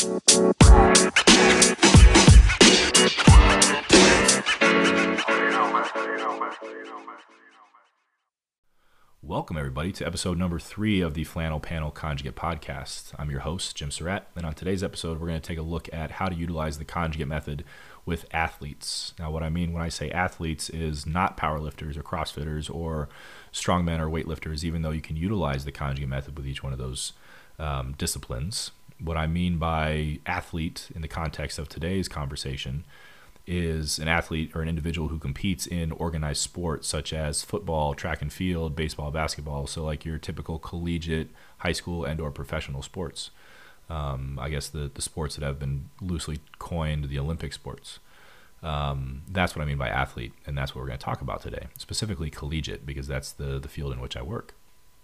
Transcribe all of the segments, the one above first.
Welcome, everybody, to episode number 3 of the Flannel Panel Conjugate Podcast. I'm your host, Jim Surratt, and on today's episode, we're going to take a look at how to utilize the conjugate method with athletes. Now, what I mean when I say athletes is not powerlifters or CrossFitters or strongmen or weightlifters, even though you can utilize the conjugate method with each one of those disciplines. What I mean by athlete in the context of today's conversation is an athlete or an individual who competes in organized sports such as football, track and field, baseball, basketball. So like your typical collegiate, high school, and or professional sports. I guess the sports that have been loosely coined the Olympic sports. That's what I mean by athlete, and that's what we're going to talk about today, specifically collegiate, because that's the field in which I work.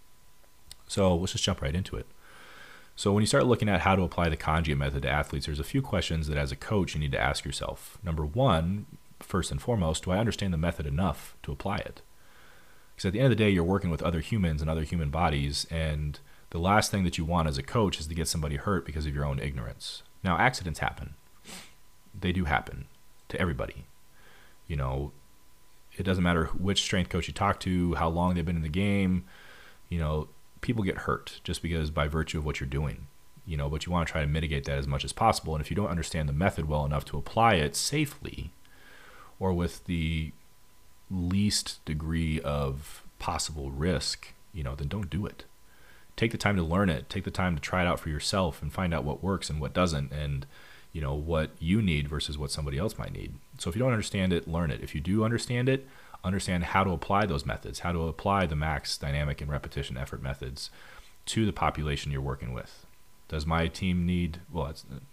So let's just jump right into it. So when you start looking at how to apply the conjugate method to athletes, there's a few questions that as a coach you need to ask yourself. Number one, first and foremost, do I understand the method enough to apply it? Because at the end of the day, you're working with other humans and other human bodies, and the last thing that you want as a coach is to get somebody hurt because of your own ignorance. Now, accidents happen. They do happen to everybody. You know, it doesn't matter which strength coach you talk to, how long they've been in the game, you know, people get hurt just because by virtue of what you're doing, you know, but you want to try to mitigate that as much as possible. And if you don't understand the method well enough to apply it safely or with the least degree of possible risk, you know, then don't do it. Take the time to learn it. Take the time to try it out for yourself and find out what works and what doesn't, and, you know, what you need versus what somebody else might need. So if you don't understand it, learn it. If you do understand it, understand how to apply those methods, how to apply the max dynamic and repetition effort methods to the population you're working with. Does my team need, well,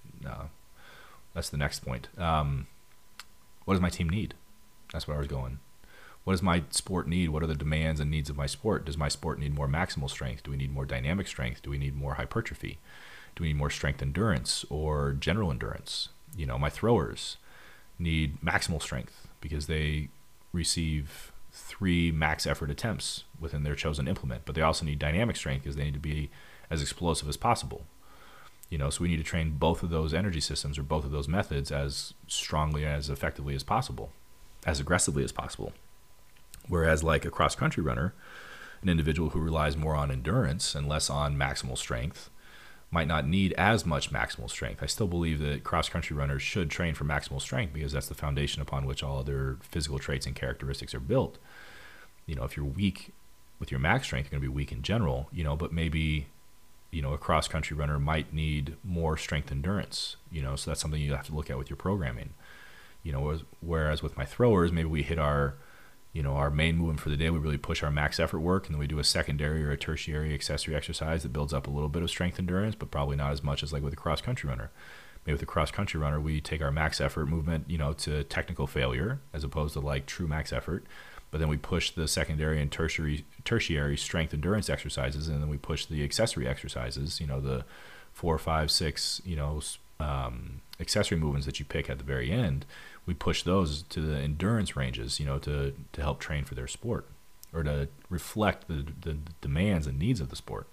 that's the next point. What does my team need? That's where I was going. What does my sport need? What are the demands and needs of my sport? Does my sport need more maximal strength? Do we need more dynamic strength? Do we need more hypertrophy? Do we need more strength endurance or general endurance? You know, my throwers need maximal strength because they receive 3 max effort attempts within their chosen implement, but they also need dynamic strength because they need to be as explosive as possible. You know, so we need to train both of those energy systems or both of those methods as strongly, as effectively as possible, as aggressively as possible. Whereas like a cross-country runner, an individual who relies more on endurance and less on maximal strength might not need as much maximal strength. I still believe that cross-country runners should train for maximal strength because that's the foundation upon which all other physical traits and characteristics are built. You know, if you're weak with your max strength, you're going to be weak in general, you know, but maybe, you know, a cross-country runner might need more strength endurance, you know, so that's something you have to look at with your programming. You know, whereas with my throwers, maybe we hit our main movement for the day, we really push our max effort work, and then we do a secondary or a tertiary accessory exercise that builds up a little bit of strength endurance, but probably not as much as like with a cross-country runner. Maybe with a cross-country runner, we take our max effort movement, you know, to technical failure as opposed to like true max effort, but then we push the secondary and tertiary strength endurance exercises, and then we push the accessory exercises, you know, the 4, 5, 6, you know, accessory movements that you pick at the very end. We push those to the endurance ranges, you know, to help train for their sport or to reflect the demands and needs of the sport.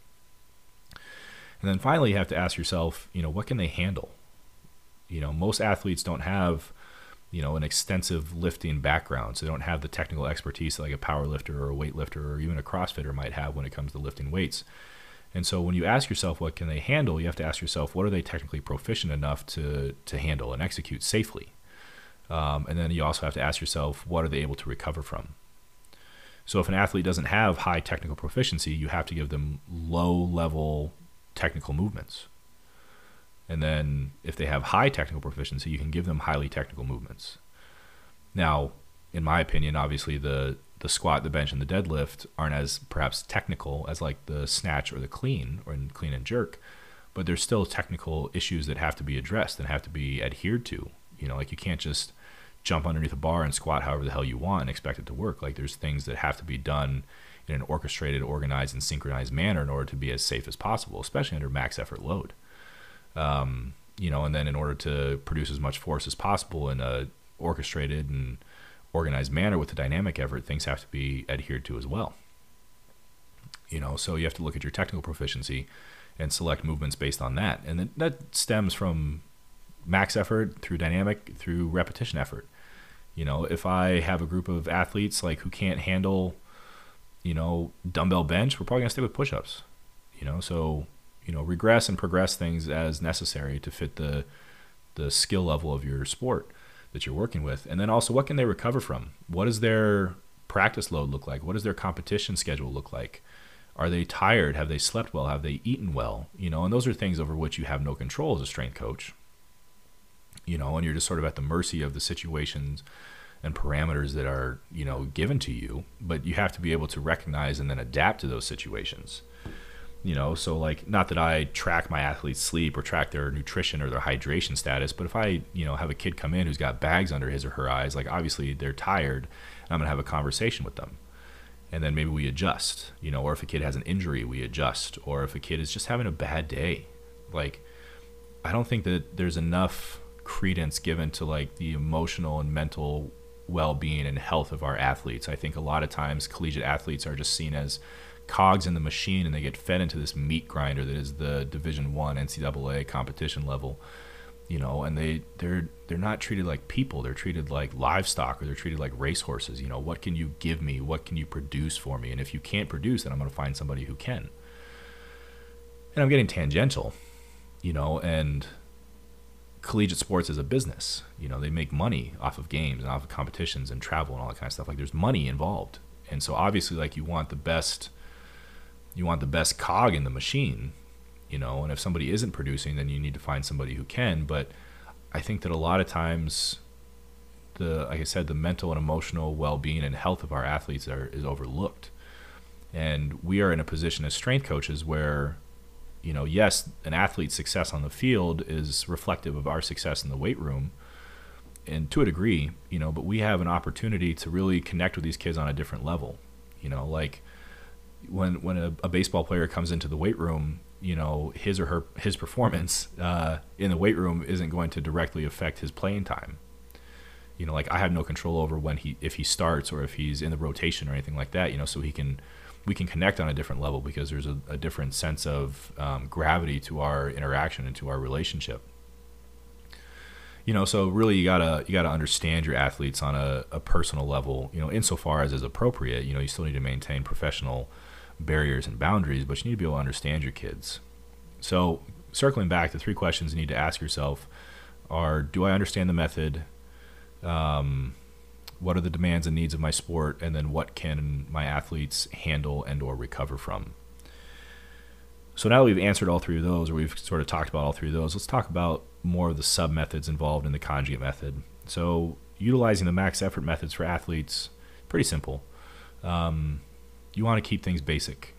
And then finally, you have to ask yourself, you know, what can they handle? You know, most athletes don't have, you know, an extensive lifting background, so they don't have the technical expertise like a power lifter or a weightlifter or even a CrossFitter might have when it comes to lifting weights. And so when you ask yourself what can they handle, you have to ask yourself, what are they technically proficient enough to handle and execute safely? And then you also have to ask yourself, what are they able to recover from? So if an athlete doesn't have high technical proficiency, you have to give them low-level technical movements. And then if they have high technical proficiency, you can give them highly technical movements. Now, in my opinion, obviously the squat, the bench, and the deadlift aren't as perhaps technical as like the snatch or the clean or in clean and jerk, but there's still technical issues that have to be addressed and have to be adhered to. You know, like you can't just jump underneath a bar and squat however the hell you want and expect it to work. Like there's things that have to be done in an orchestrated, organized, and synchronized manner in order to be as safe as possible, especially under max effort load. You know, and then in order to produce as much force as possible in a orchestrated and organized manner with the dynamic effort, things have to be adhered to as well. You know, so you have to look at your technical proficiency. and select movements based on that. And then that stems from max effort through dynamic through repetition effort. If I have a group of athletes like who can't handle, dumbbell bench, we're probably gonna stick with push-ups. So regress and progress things as necessary to fit the skill level of your sport that you're working with. And then also, what can they recover from? What does their practice load look like? What does their competition schedule look like? Are they tired? Have they slept well? Have they eaten well? And those are things over which you have no control as a strength coach. And you're just sort of at the mercy of the situations and parameters that are, given to you, but you have to be able to recognize and then adapt to those situations. So like, not that I track my athletes' sleep or track their nutrition or their hydration status, but if I, have a kid come in who's got bags under his or her eyes, like obviously they're tired, and I'm gonna have a conversation with them. And then maybe we adjust, or if a kid has an injury, we adjust, or if a kid is just having a bad day. Like, I don't think that there's enough credence given to like the emotional and mental well-being and health of our athletes. I think a lot of times collegiate athletes are just seen as cogs in the machine, and they get fed into this meat grinder that is the Division I NCAA competition level, and they're not treated like people. They're treated like livestock, or they're treated like racehorses. What can you give me? What can you produce for me? And if you can't produce, then I'm going to find somebody who can. And I'm getting tangential, and collegiate sports is a business. They make money off of games and off of competitions and travel and all that kind of stuff. Like, there's money involved. And so obviously, like, you want the best cog in the machine, and if somebody isn't producing, then you need to find somebody who can. But I think that a lot of times like I said, the mental and emotional well-being and health of our athletes is overlooked. And we are in a position as strength coaches where, yes, an athlete's success on the field is reflective of our success in the weight room, and to a degree, but we have an opportunity to really connect with these kids on a different level. Like when a baseball player comes into the weight room, his performance in the weight room isn't going to directly affect his playing time. Like, I have no control over if he starts or if he's in the rotation or anything like that. So we can connect on a different level because there's a different sense of gravity to our interaction and to our relationship. So really you gotta understand your athletes on a personal level, insofar as is appropriate. You still need to maintain professional barriers and boundaries, but you need to be able to understand your kids. So circling back, the 3 questions you need to ask yourself are: do I understand the method? What are the demands and needs of my sport? And then what can my athletes handle and or recover from? So now that we've answered all 3 of those, or we've sort of talked about all 3 of those, let's talk about more of the sub-methods involved in the conjugate method. So utilizing the max effort methods for athletes, pretty simple. You want to keep things basic.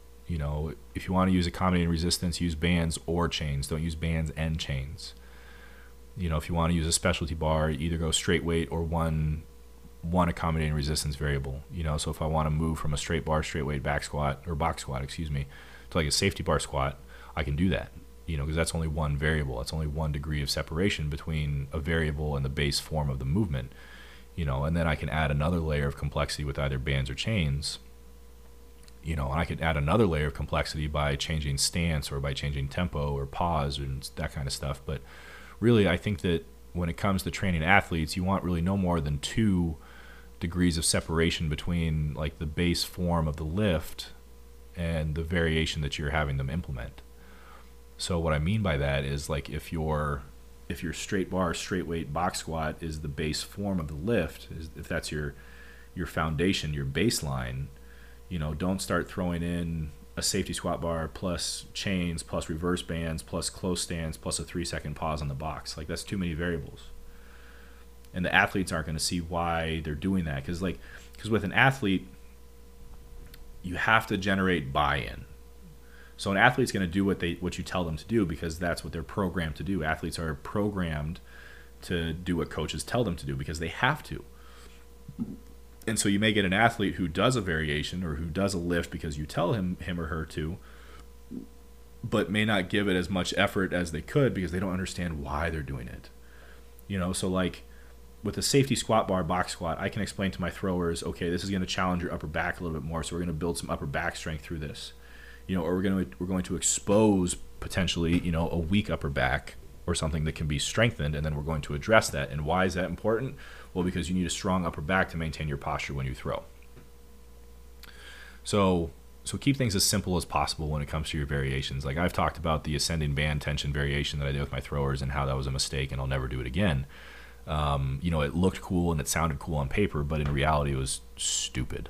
If you want to use accommodating resistance, use bands or chains. Don't use bands and chains. If you want to use a specialty bar, either go straight weight or one accommodating resistance variable. So if I want to move from a straight bar, straight weight back squat, or box squat, to like a safety bar squat, I can do that, because that's only one variable. That's only one degree of separation between a variable and the base form of the movement, and then I can add another layer of complexity with either bands or chains, and I could add another layer of complexity by changing stance or by changing tempo or pause and that kind of stuff. But really, I think that when it comes to training athletes, you want really no more than 2 degrees of separation between like the base form of the lift and the variation that you're having them implement. So what I mean by that is, like, if your straight bar, straight weight box squat is the base form of the lift, if that's your foundation, your baseline, don't start throwing in a safety squat bar plus chains plus reverse bands plus close stance plus a 3-second pause on the box. Like, that's too many variables. And the athletes aren't going to see why they're doing that, because with an athlete, you have to generate buy-in. So an athlete's going to do what you tell them to do, because that's what they're programmed to do. Athletes are programmed to do what coaches tell them to do because they have to. And so you may get an athlete who does a variation or who does a lift because you tell him or her to, but may not give it as much effort as they could because they don't understand why they're doing it. So like with a safety squat bar box squat, I can explain to my throwers, okay, this is going to challenge your upper back a little bit more, so we're going to build some upper back strength through this. or we're going to expose potentially, a weak upper back or something that can be strengthened, and then we're going to address that. And why is that important? Well, because you need a strong upper back to maintain your posture when you throw. So keep things as simple as possible when it comes to your variations. Like I've talked about the ascending band tension variation that I did with my throwers and how that was a mistake, and I'll never do it again. It looked cool and it sounded cool on paper, but in reality it was stupid.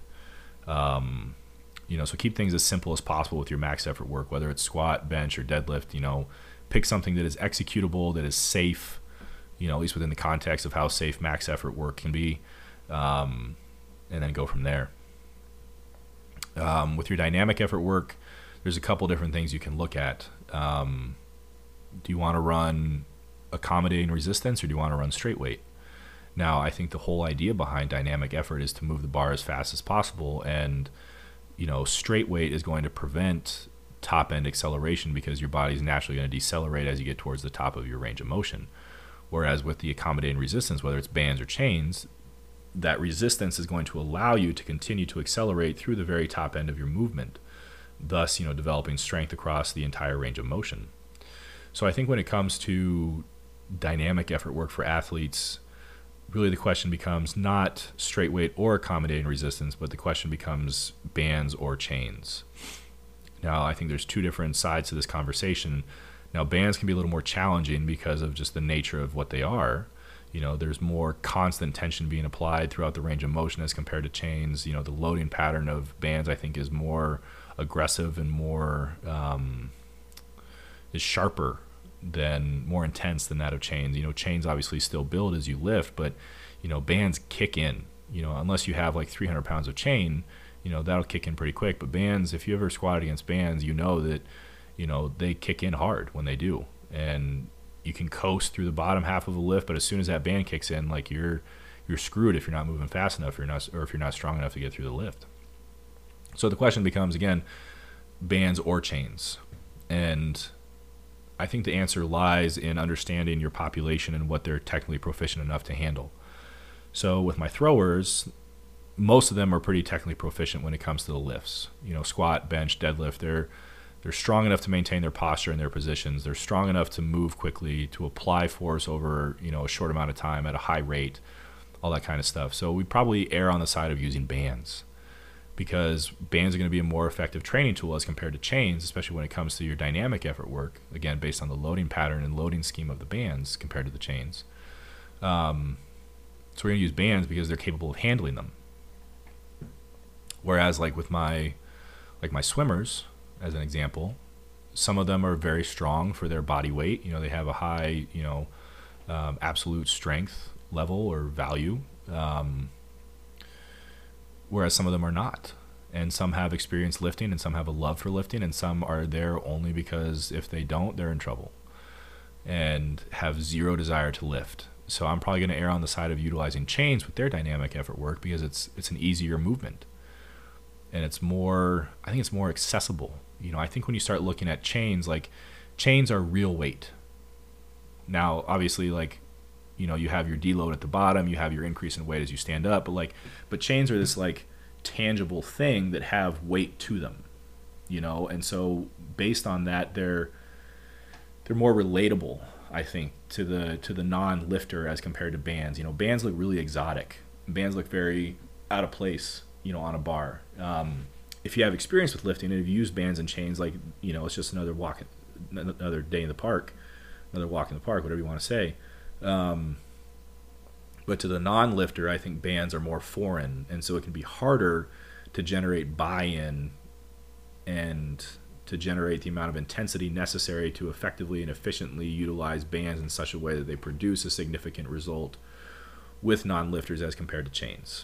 So keep things as simple as possible with your max effort work, whether it's squat, bench, or deadlift. Pick something that is executable, that is safe, at least within the context of how safe max effort work can be, and then go from there. With your dynamic effort work, there's a couple different things you can look at. Do you want to run accommodating resistance, or do you want to run straight weight? Now, I think the whole idea behind dynamic effort is to move the bar as fast as possible, and straight weight is going to prevent top end acceleration because your body's naturally going to decelerate as you get towards the top of your range of motion. Whereas with the accommodating resistance, whether it's bands or chains, that resistance is going to allow you to continue to accelerate through the very top end of your movement, thus developing strength across the entire range of motion. So I think when it comes to dynamic effort work for athletes, really the question becomes not straight weight or accommodating resistance, but the question becomes bands or chains. Now, I think there's two different sides to this conversation. Now, bands can be a little more challenging because of just the nature of what they are. There's more constant tension being applied throughout the range of motion as compared to chains. The loading pattern of bands, I think, is more aggressive and more is sharper than, more intense than that of chains. Chains obviously still build as you lift, but bands kick in. Unless you have like 300 pounds of chain, that'll kick in pretty quick. But bands, if you ever squatted against bands, that they kick in hard when they do, and you can coast through the bottom half of a lift, but as soon as that band kicks in, like you're screwed if you're not moving fast enough, or if you're not strong enough to get through the lift. So the question becomes, again, bands or chains. And I think the answer lies in understanding your population and what they're technically proficient enough to handle. So with my throwers, most of them are pretty technically proficient when it comes to the lifts. Squat, bench, deadlift, they're strong enough to maintain their posture and their positions. They're strong enough to move quickly, to apply force over, a short amount of time at a high rate, all that kind of stuff. So we probably err on the side of using bands, because bands are going to be a more effective training tool as compared to chains, especially when it comes to your dynamic effort work, again, based on the loading pattern and loading scheme of the bands compared to the chains. So we're going to use bands because they're capable of handling them. Whereas like with my swimmers, as an example, some of them are very strong for their body weight. They have a high, absolute strength level or value. Whereas some of them are not. And some have experience lifting, and some have a love for lifting, and some are there only because if they don't, they're in trouble and have zero desire to lift. So I'm probably going to err on the side of utilizing chains with their dynamic effort work because it's an easier movement. And I think it's more accessible. I think when you start looking at chains, like chains are real weight. Now, obviously, you have your deload at the bottom, you have your increase in weight as you stand up, but chains are this tangible thing that have weight to them, and so based on that, they're more relatable, I think, to the non-lifter as compared to bands. Bands look really exotic. Bands look very out of place, on a bar. If you have experience with lifting and if you use bands and chains, it's just another day in the park, another walk in the park, whatever you want to say. But to the non-lifter, I think bands are more foreign, and so it can be harder to generate buy-in and to generate the amount of intensity necessary to effectively and efficiently utilize bands in such a way that they produce a significant result with non-lifters as compared to chains.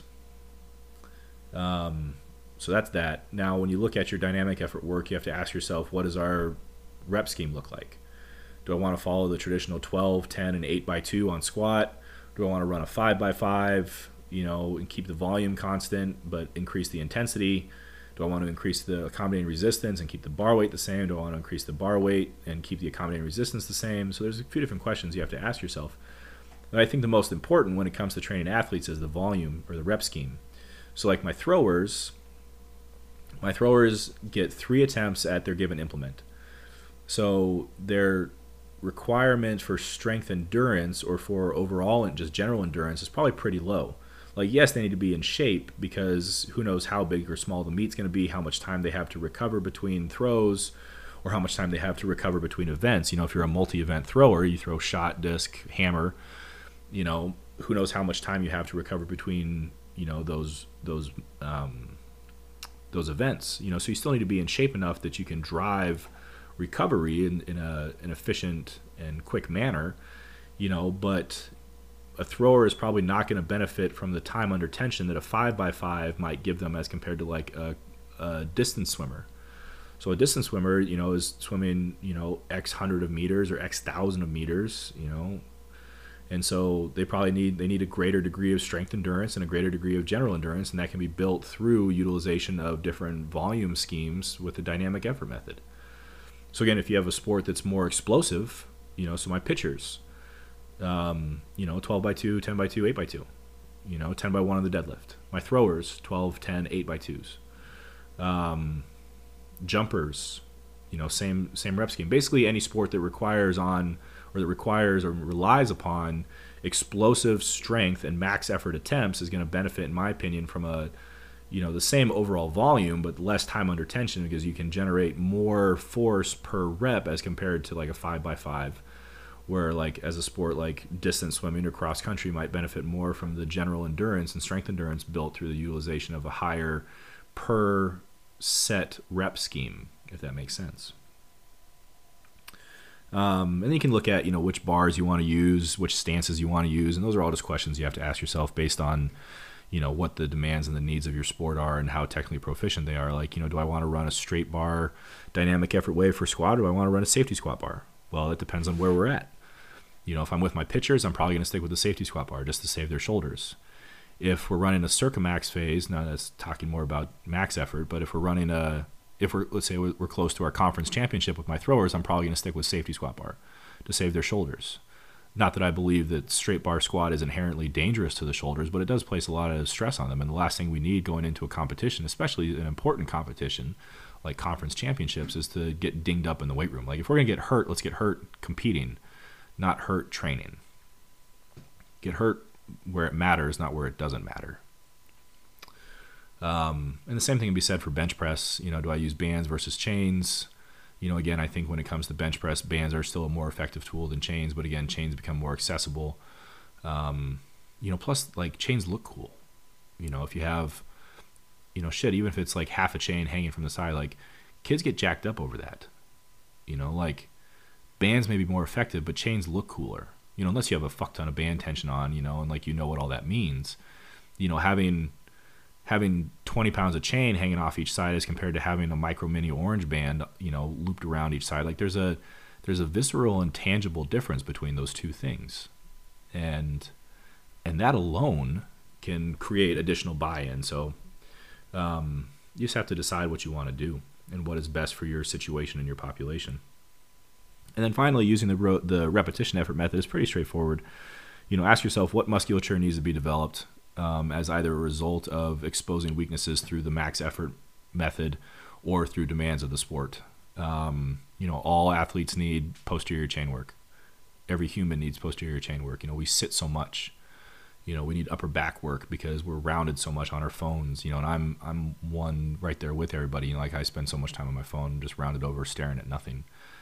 So that's that. Now, when you look at your dynamic effort work, you have to ask yourself, what does our rep scheme look like? Do I want to follow the traditional 12, 10, and 8x2 on squat? Do I want to run a 5x5, and keep the volume constant but increase the intensity? Do I want to increase the accommodating resistance and keep the bar weight the same? Do I want to increase the bar weight and keep the accommodating resistance the same? So there's a few different questions you have to ask yourself. And I think the most important when it comes to training athletes is the volume or the rep scheme. So like my throwers, My throwers get 3 attempts at their given implement. So their requirement for strength endurance or for overall and just general endurance is probably pretty low. Like, yes, they need to be in shape because who knows how big or small the meat's going to be, how much time they have to recover between throws, or how much time they have to recover between events. If you're a multi-event thrower, you throw shot, disc, hammer, who knows how much time you have to recover between, those events. So you still need to be in shape enough that you can drive recovery in an efficient and quick manner, but a thrower is probably not going to benefit from the time under tension that a 5x5 might give them as compared to like a distance swimmer. So a distance swimmer, is swimming, X hundred of meters or X thousand of meters, and so they need a greater degree of strength endurance and a greater degree of general endurance, and that can be built through utilization of different volume schemes with the dynamic effort method. So again, if you have a sport that's more explosive, so my pitchers, 12x2, 10x2, 8x2, 10x1 on the deadlift. My throwers, 12, 10, 8x2s. Jumpers, same rep scheme. Basically, any sport that requires or relies upon explosive strength and max effort attempts is going to benefit, in my opinion, from the same overall volume but less time under tension, because you can generate more force per rep as compared to like a 5x5, where like as a sport like distance swimming or cross country might benefit more from the general endurance and strength endurance built through the utilization of a higher per set rep scheme, if that makes sense. And then you can look at which bars you want to use, which stances you want to use, and those are all just questions you have to ask yourself based on what the demands and the needs of your sport are and how technically proficient they are. Like, do I want to run a straight bar dynamic effort wave for squat, or do I want to run a safety squat bar? Well, it depends on where we're at. If I'm with my pitchers, I'm probably going to stick with the safety squat bar just to save their shoulders. If we're running a circa max phase, now that's talking more about max effort, but if we're running let's say we're close to our conference championship with my throwers, I'm probably going to stick with safety squat bar to save their shoulders. Not that I believe that straight bar squat is inherently dangerous to the shoulders, but it does place a lot of stress on them. And the last thing we need going into a competition, especially an important competition like conference championships, is to get dinged up in the weight room. Like, if we're going to get hurt, let's get hurt competing, not hurt training. Get hurt where it matters, not where it doesn't matter. And the same thing can be said for bench press. Do I use bands versus chains? Again, I think when it comes to bench press, bands are still a more effective tool than chains, but again, chains become more accessible. Plus, like, chains look cool. If you have, even if it's like half a chain hanging from the side, like, kids get jacked up over that. Like, bands may be more effective, but chains look cooler. Unless you have a fuck ton of band tension on, and like, what all that means. Having 20 pounds of chain hanging off each side as compared to having a micro mini orange band, looped around each side. Like, there's a visceral and tangible difference between those two things. And that alone can create additional buy-in. So you just have to decide what you want to do and what is best for your situation and your population. And then finally, using the repetition effort method is pretty straightforward. Ask yourself what musculature needs to be developed as either a result of exposing weaknesses through the max effort method or through demands of the sport. All athletes need posterior chain work. Every human needs posterior chain work. We sit so much. We need upper back work because we're rounded so much on our phones. And I'm one right there with everybody. Like, I spend so much time on my phone, just rounded over, staring at nothing.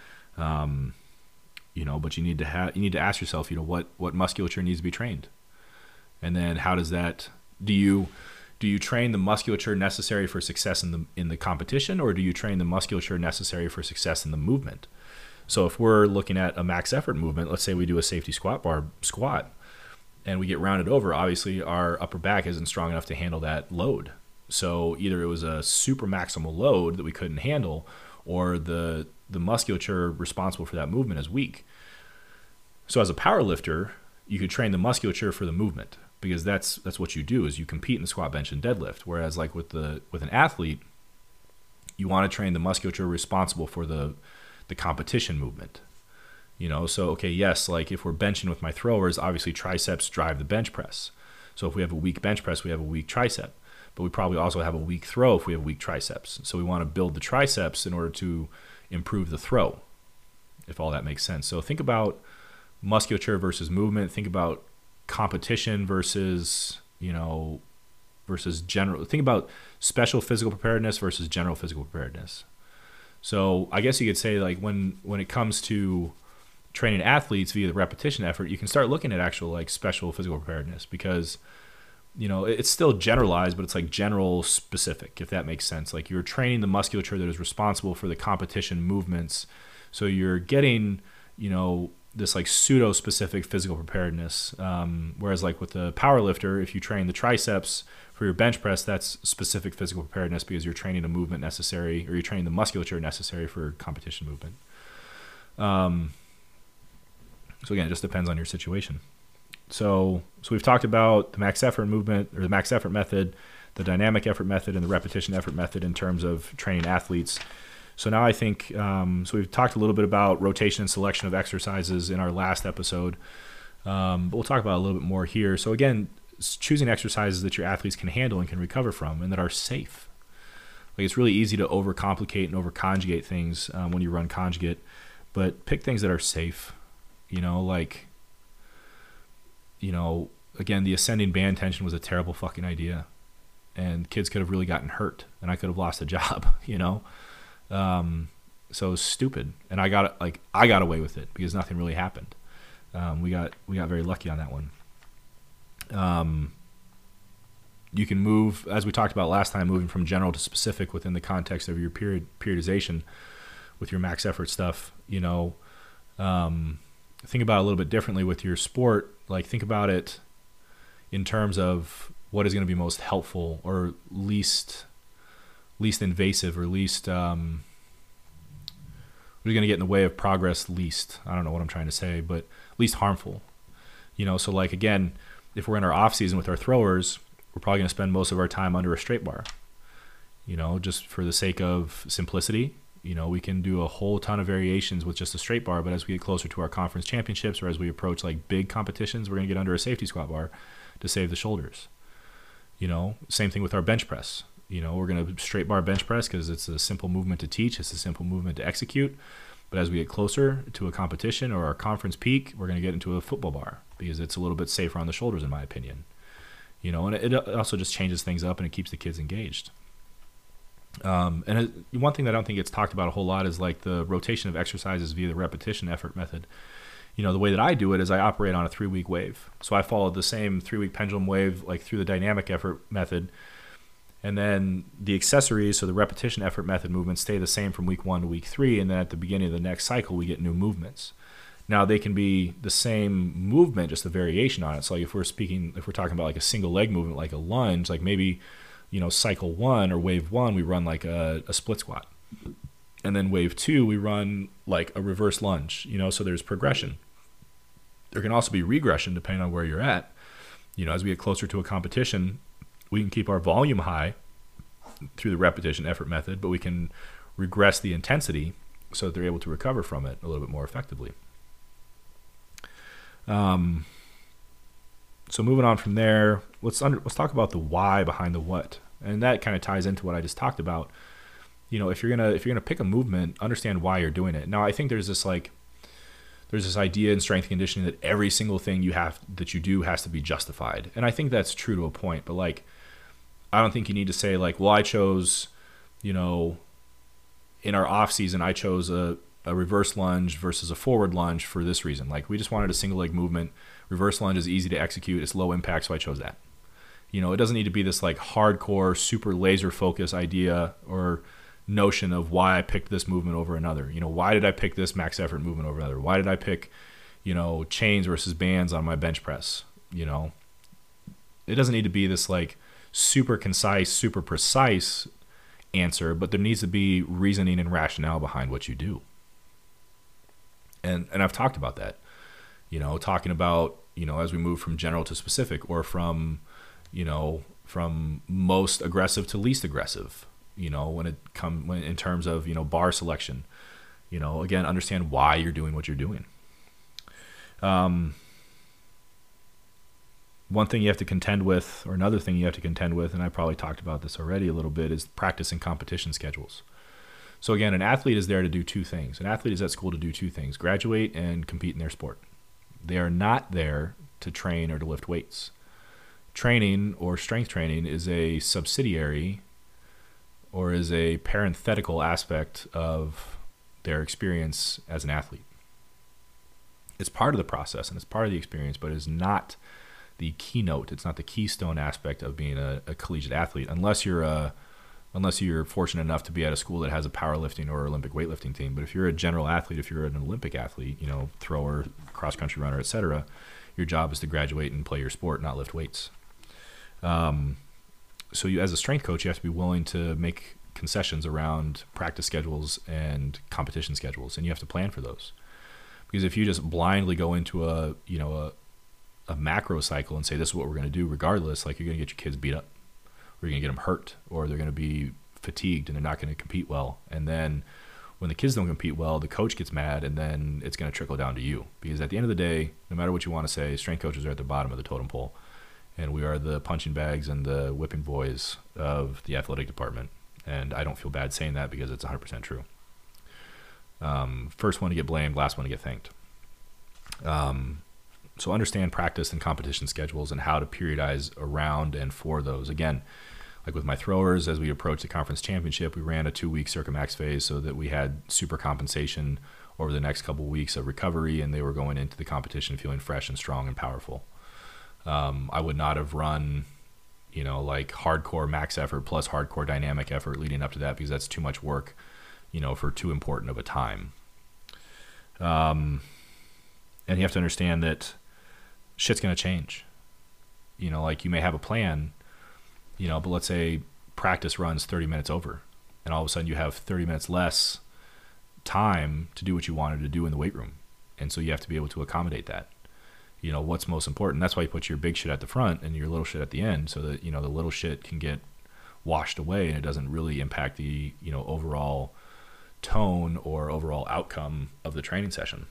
But you need to ask yourself, what musculature needs to be trained. And then how does that, do you train the musculature necessary for success in the competition, or do you train the musculature necessary for success in the movement? So if we're looking at a max effort movement, let's say we do a safety squat bar squat and we get rounded over, obviously our upper back isn't strong enough to handle that load. So either it was a super maximal load that we couldn't handle, or the musculature responsible for that movement is weak. So as a power lifter, you could train the musculature for the movement, because that's what you do, is you compete in the squat, bench, and deadlift. Whereas like with an athlete, you want to train the musculature responsible for the competition movement. So okay, yes, like if we're benching with my throwers, obviously triceps drive the bench press. So if we have a weak bench press, we have a weak tricep. but we probably also have a weak throw if we have weak triceps. So we want to build the triceps in order to improve the throw, if all that makes sense. So think about musculature versus movement. Think about competition versus, versus general. Think about special physical preparedness versus general physical preparedness. So I guess you could say, like, when it comes to training athletes via the repetition effort, you can start looking at actual like special physical preparedness, because it's still generalized, but it's like general specific, if that makes sense. Like, you're training the musculature that is responsible for the competition movements. So you're getting, this like pseudo specific physical preparedness. Whereas like with the power lifter, if you train the triceps for your bench press, that's specific physical preparedness because you're training the movement necessary, or you're training the musculature necessary for competition movement. So again, it just depends on your situation. So we've talked about the max effort movement, or the max effort method, the dynamic effort method, and the repetition effort method in terms of training athletes. So now I think, so we've talked a little bit about rotation and selection of exercises in our last episode, but we'll talk about it a little bit more here. So again, choosing exercises that your athletes can handle and can recover from and that are safe. Like, it's really easy to overcomplicate and overconjugate things when you run conjugate, but pick things that are safe. Again, the ascending band tension was a terrible fucking idea, and kids could have really gotten hurt, and I could have lost a job, so it was stupid, and I got away with it because nothing really happened. We got very lucky on that one. You can move, as we talked about last time, moving from general to specific within the context of your periodization with your max effort stuff. Think about it a little bit differently with your sport. Like, think about it in terms of what is going to be most helpful or least invasive, or least what is going to get in the way of progress least. I don't know what I'm trying to say, but least harmful. So like, again, if we're in our off season with our throwers, we're probably going to spend most of our time under a straight bar. Just for the sake of simplicity. We can do a whole ton of variations with just a straight bar, but as we get closer to our conference championships, or as we approach like big competitions, we're going to get under a safety squat bar to save the shoulders. Same thing with our bench press. We're going to straight bar bench press because it's a simple movement to teach. It's a simple movement to execute. But as we get closer to a competition or our conference peak, we're going to get into a football bar because it's a little bit safer on the shoulders, in my opinion. And it also just changes things up, and it keeps the kids engaged. One thing that I don't think gets talked about a whole lot is like the rotation of exercises via the repetition effort method. The way that I do it is I operate on a 3-week wave. So I follow the same 3-week pendulum wave like through the dynamic effort method. And then the accessories, so the repetition effort method movements, stay the same from week 1 to week 3. And then at the beginning of the next cycle, we get new movements. Now they can be the same movement, just a variation on it. So like if we're talking about like a single leg movement, like a lunge, like maybe, cycle 1 or wave 1, we run like a split squat. And then wave 2, we run like a reverse lunge, so there's progression. There can also be regression depending on where you're at. As we get closer to a competition, we can keep our volume high through the repetition effort method, but we can regress the intensity so that they're able to recover from it a little bit more effectively. So moving on from there, let's talk about the why behind the what, and that kind of ties into what I just talked about. If you're gonna pick a movement, understand why you're doing it. Now, I think there's this idea in strength conditioning that every single thing that you do has to be justified, and I think that's true to a point. But like, I don't think you need to say like, well, I chose, in our off season, I chose a reverse lunge versus a forward lunge for this reason. Like, we just wanted a single leg movement. Reverse lunge is easy to execute. It's low impact, so I chose that. It doesn't need to be this like hardcore, super laser focus idea or notion of why I picked this movement over another. Why did I pick this max effort movement over another? Why did I pick, chains versus bands on my bench press? It doesn't need to be this like super concise, super precise answer, but there needs to be reasoning and rationale behind what you do. And I've talked about that, talking about, as we move from general to specific, or from most aggressive to least aggressive, when in terms of, bar selection, again, understand why you're doing what you're doing. one thing you have to contend with, or another thing you have to contend with, and I probably talked about this already a little bit, is practice and competition schedules. So again, an athlete is there to do two things. An athlete is at school to do two things: graduate and compete in their sport. They are not there to train or to lift weights. Training or strength training is a subsidiary or is a parenthetical aspect of their experience as an athlete. It's part of the process and it's part of the experience, but it is not the keynote. It's not the keystone aspect of being a collegiate athlete, unless you're fortunate enough to be at a school that has a powerlifting or Olympic weightlifting team. But if you're a general athlete, if you're an Olympic athlete, thrower, cross-country runner, etc., your job is to graduate and play your sport, not lift weights. So you, as a strength coach, you have to be willing to make concessions around practice schedules and competition schedules, and you have to plan for those. Because if you just blindly go into a macro cycle and say this is what we're going to do regardless, like, you're going to get your kids beat up, or you're going to get them hurt, or they're going to be fatigued and they're not going to compete well. And then when the kids don't compete well, the coach gets mad, and then it's going to trickle down to you. Because at the end of the day, no matter what you want to say, strength coaches are at the bottom of the totem pole, and we are the punching bags and the whipping boys of the athletic department. And I don't feel bad saying that, because it's 100% true. First one to get blamed, last one to get thanked. So understand practice and competition schedules and how to periodize around and for those. Again, like with my throwers, as we approached the conference championship, we ran a 2-week Circumax phase so that we had super compensation over the next couple of weeks of recovery, and they were going into the competition feeling fresh and strong and powerful. I would not have run, like hardcore max effort plus hardcore dynamic effort leading up to that, because that's too much work, for too important of a time. And you have to understand that shit's going to change. Like, you may have a plan, but let's say practice runs 30 minutes over, and all of a sudden you have 30 minutes less time to do what you wanted to do in the weight room. And so you have to be able to accommodate that. What's most important. That's why you put your big shit at the front and your little shit at the end, so that, the little shit can get washed away and it doesn't really impact the, overall tone or overall outcome of the training session.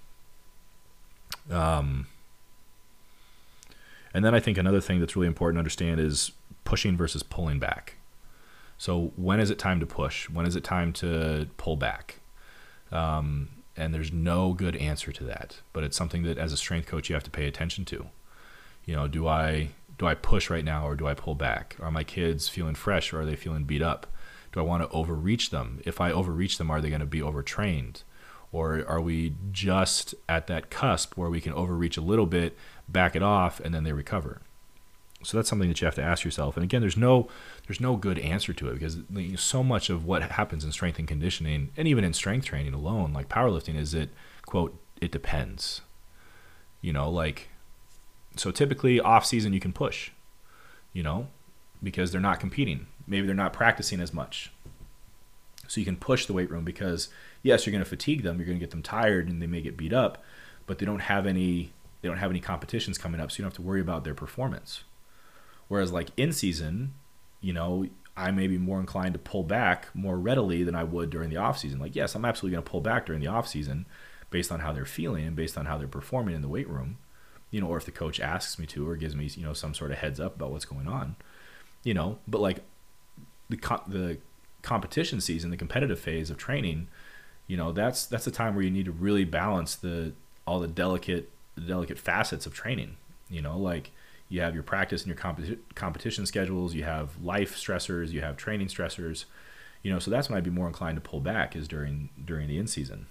And then I think another thing that's really important to understand is pushing versus pulling back. So when is it time to push? When is it time to pull back? And there's no good answer to that, but it's something that as a strength coach, you have to pay attention to. Do I push right now, or do I pull back? Are my kids feeling fresh, or are they feeling beat up? Do I want to overreach them? If I overreach them, are they going to be overtrained? Or are we just at that cusp where we can overreach a little bit, back it off, and then they recover? So that's something that you have to ask yourself. And again, there's no good answer to it, because so much of what happens in strength and conditioning, and even in strength training alone, like powerlifting, is it, quote, it depends. So typically off season you can push, because they're not competing. Maybe they're not practicing as much. So you can push the weight room, because yes, you're going to fatigue them, you're going to get them tired, and they may get beat up, but they don't have any competitions coming up, so you don't have to worry about their performance. Whereas like in season, I may be more inclined to pull back more readily than I would during the off season. Like, yes, I'm absolutely going to pull back during the off season based on how they're feeling and based on how they're performing in the weight room, or if the coach asks me to, or gives me, some sort of heads up about what's going on, but like the competition season, the competitive phase of training, that's the time where you need to really balance all the delicate facets of training. Like, you have your practice and your competition schedules, you have life stressors, you have training stressors, so that's when I'd be more inclined to pull back, is during the in-season.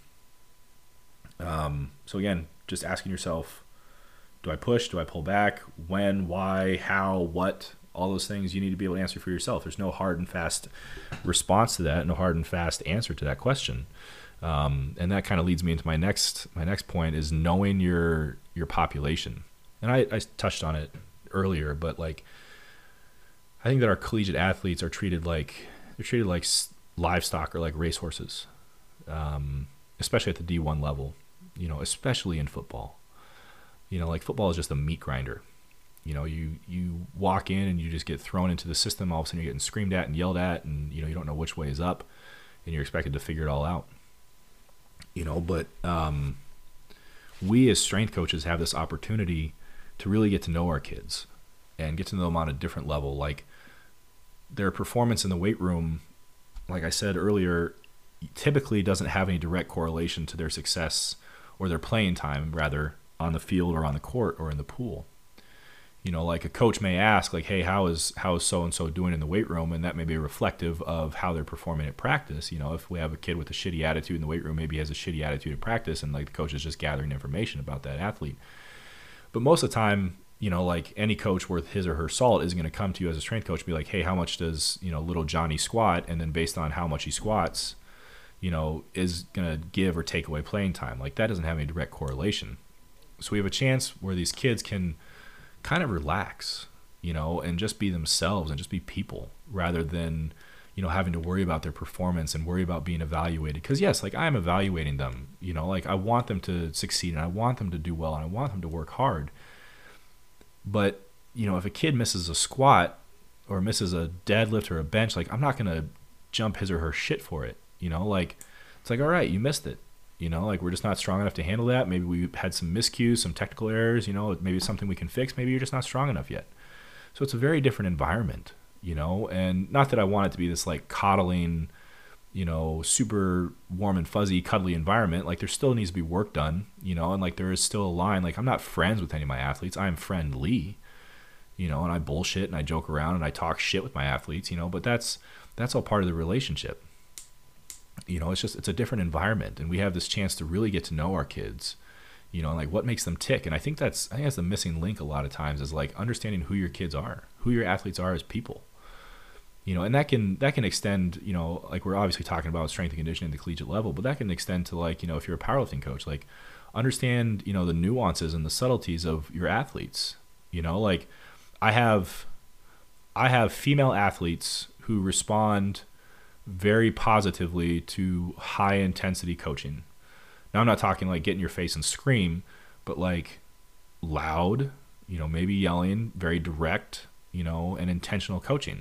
So again, just asking yourself, do I push, do I pull back, when, why, how, what, all those things you need to be able to answer for yourself. There's no hard and fast response to that, no hard and fast answer to that question. And that kind of leads me into my next point, is knowing your population. And I touched on it earlier, but like, I think that our collegiate athletes are treated like livestock or like racehorses, especially at the D1 level, especially in football. Like, football is just a meat grinder. You walk in and you just get thrown into the system. All of a sudden you're getting screamed at and yelled at, and you don't know which way is up, and you're expected to figure it all out. But we as strength coaches have this opportunity to really get to know our kids and get to know them on a different level. Like their performance in the weight room, like I said earlier, typically doesn't have any direct correlation to their success or their playing time, rather, on the field or on the court or in the pool. You know, like a coach may ask, like, hey, how is so-and-so doing in the weight room? And that may be reflective of how they're performing at practice. You know, if we have a kid with a shitty attitude in the weight room, maybe he has a shitty attitude at practice, and like the coach is just gathering information about that athlete. But most of the time, you know, like any coach worth his or her salt is going to come to you as a strength coach and be like, hey, how much does, you know, little Johnny squat? And then based on how much he squats, you know, is going to give or take away playing time. Like that doesn't have any direct correlation. So we have a chance where these kids can kind of relax, you know, and just be themselves and just be people rather than, you know, having to worry about their performance and worry about being evaluated. Because yes, like I am evaluating them, you know, like I want them to succeed and I want them to do well and I want them to work hard. But, you know, if a kid misses a squat or misses a deadlift or a bench, like I'm not going to jump his or her shit for it, you know, like it's like, all right, you missed it. You know, like we're just not strong enough to handle that. Maybe we had some miscues, some technical errors, you know, maybe it's something we can fix. Maybe you're just not strong enough yet. So it's a very different environment, you know, and not that I want it to be this like coddling, you know, super warm and fuzzy, cuddly environment. Like there still needs to be work done, you know, and like there is still a line. Like I'm not friends with any of my athletes. I am friendly, you know, and I bullshit and I joke around and I talk shit with my athletes, you know, but that's all part of the relationship. You know, it's a different environment, and we have this chance to really get to know our kids, you know, and like what makes them tick. And I think that's the missing link a lot of times is like understanding who your kids are, who your athletes are as people, you know, and that can extend, you know, like we're obviously talking about strength and conditioning at the collegiate level, but that can extend to like, you know, if you're a powerlifting coach, like understand, you know, the nuances and the subtleties of your athletes, you know, like I have female athletes who respond very positively to high intensity coaching. Now I'm not talking like get in your face and scream, but like loud, you know, maybe yelling, very direct, you know, and intentional coaching.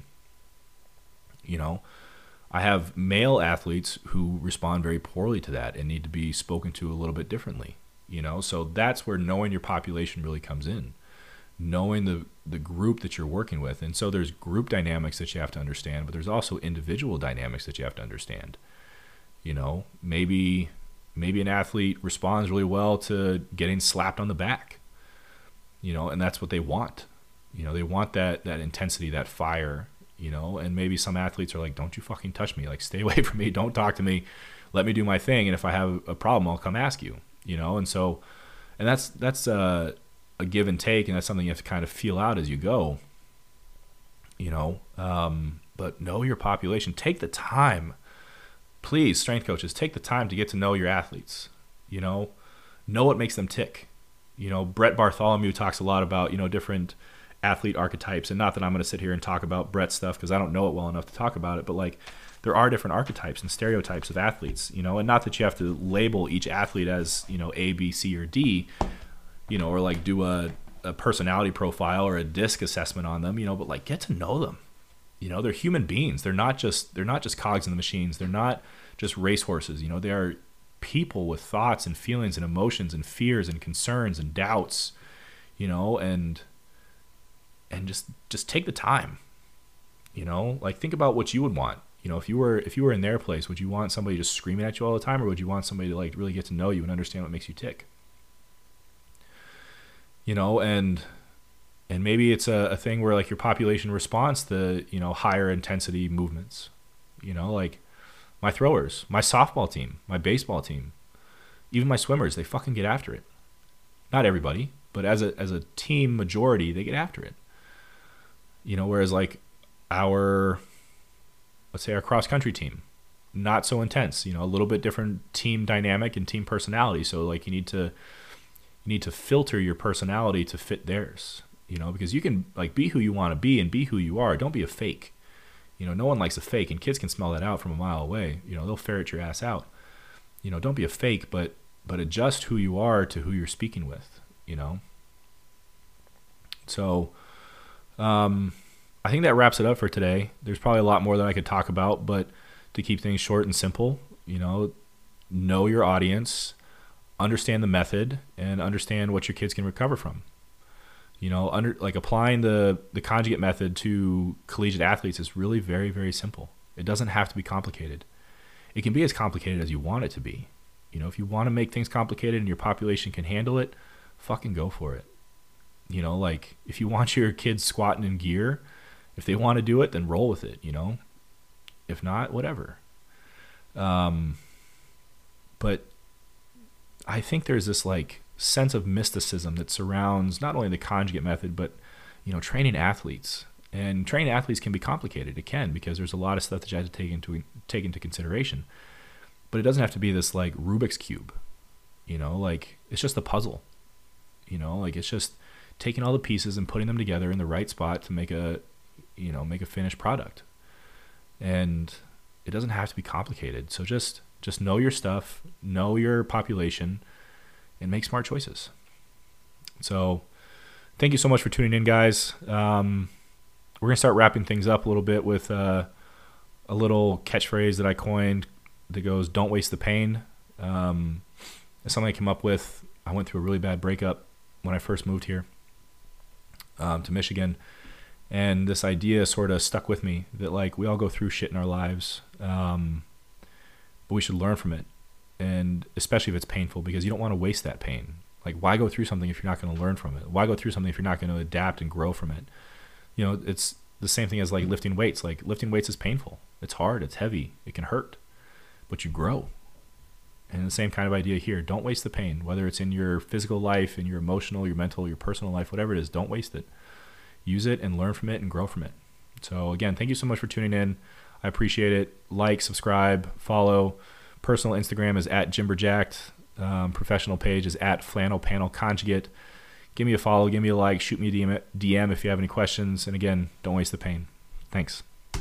You know, I have male athletes who respond very poorly to that and need to be spoken to a little bit differently, you know, so that's where knowing your population really comes in. Knowing the group that you're working with. And so there's group dynamics that you have to understand, but there's also individual dynamics that you have to understand. You know, maybe an athlete responds really well to getting slapped on the back, you know, and that's what they want. You know, they want that intensity, that fire, you know, and maybe some athletes are like, don't you fucking touch me, like stay away from me, don't talk to me, let me do my thing, and if I have a problem, I'll come ask you, you know. And so, and that's a give and take, and that's something you have to kind of feel out as you go, you know. But know your population. Take the time, please, strength coaches, take the time to get to know your athletes, you know what makes them tick. You know, Brett Bartholomew talks a lot about, you know, different athlete archetypes, and not that I'm going to sit here and talk about Brett's stuff because I don't know it well enough to talk about it, but like there are different archetypes and stereotypes of athletes, you know, and not that you have to label each athlete as, you know, A, B, C, or D, you know, or like do a personality profile or a DISC assessment on them, you know, but like get to know them. You know, they're human beings. They're not just cogs in the machines. They're not just racehorses. You know, they are people with thoughts and feelings and emotions and fears and concerns and doubts, you know, and just take the time, you know, like think about what you would want. You know, if you were in their place, would you want somebody just screaming at you all the time, or would you want somebody to like really get to know you and understand what makes you tick? You know, and maybe it's a thing where like your population responds to, you know, higher intensity movements. You know, like my throwers, my softball team, my baseball team, even my swimmers, they fucking get after it. Not everybody, but as a team majority, they get after it. You know, whereas like let's say our cross country team, not so intense, you know, a little bit different team dynamic and team personality. So like you need to filter your personality to fit theirs, you know, because you can like be who you want to be and be who you are. Don't be a fake. You know, no one likes a fake, and kids can smell that out from a mile away. You know, they'll ferret your ass out. You know, don't be a fake, but adjust who you are to who you're speaking with, you know. So I think that wraps it up for today. There's probably a lot more that I could talk about, but to keep things short and simple, you know your audience, understand the method, and understand what your kids can recover from. Like applying the conjugate method to collegiate athletes is really very, very simple. It doesn't have to be complicated. It can be as complicated as you want it to be. If you want to make things complicated and your population can handle it, fucking go for it. Like if you want your kids squatting in gear, if they want to do it, then roll with it, If not, whatever. But I think there's this like sense of mysticism that surrounds not only the conjugate method, but, training athletes. And training athletes can be complicated. It can, because there's a lot of stuff that you have to take into consideration. But it doesn't have to be this like Rubik's Cube, like it's just a puzzle, like it's just taking all the pieces and putting them together in the right spot to make a finished product. And it doesn't have to be complicated. So just know your stuff, know your population, and make smart choices. So thank you so much for tuning in, guys. We're going to start wrapping things up a little bit with a little catchphrase that I coined that goes, "Don't waste the pain." It's something I came up with. I went through a really bad breakup when I first moved here to Michigan. And this idea sort of stuck with me that like we all go through shit in our lives, but we should learn from it. And especially if it's painful, because you don't want to waste that pain. Like, why go through something if you're not going to learn from it? Why go through something if you're not going to adapt and grow from it? It's the same thing as like lifting weights. Like lifting weights is painful. It's hard. It's heavy. It can hurt, but you grow. And the same kind of idea here. Don't waste the pain, whether it's in your physical life, in your emotional, your mental, your personal life, whatever it is. Don't waste it. Use it and learn from it and grow from it. So again, thank you so much for tuning in. I appreciate it. Like, subscribe, follow. Personal Instagram is @JimberJacked. Professional page is @FlannelPanelConjugate. Give me a follow, give me a like, shoot me a DM if you have any questions. And again, don't waste the pain. Thanks.